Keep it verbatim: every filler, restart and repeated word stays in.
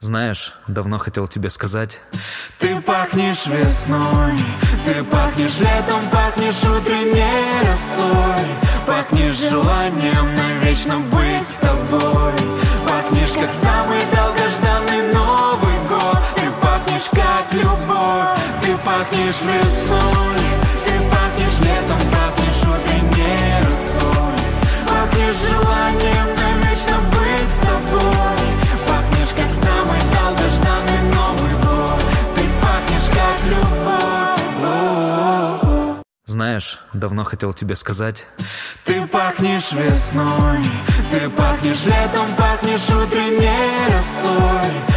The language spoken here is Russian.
Знаешь, давно хотел тебе сказать. Ты пахнешь весной, ты пахнешь летом, пахнешь утренней росой, пахнешь желанием навечно быть с тобой, пахнешь как самый долгожданный Новый год, ты пахнешь как любовь, ты пахнешь весной, ты пахнешь летом, пахнешь утренней росой, пахнешь желанием навечно быть с тобой, пахнешь как самый долгожданный Новый год, ты пахнешь как любовь. Знаешь, давно хотел тебе сказать. Ты пахнешь весной, ты пахнешь летом, пахнешь утренней росой,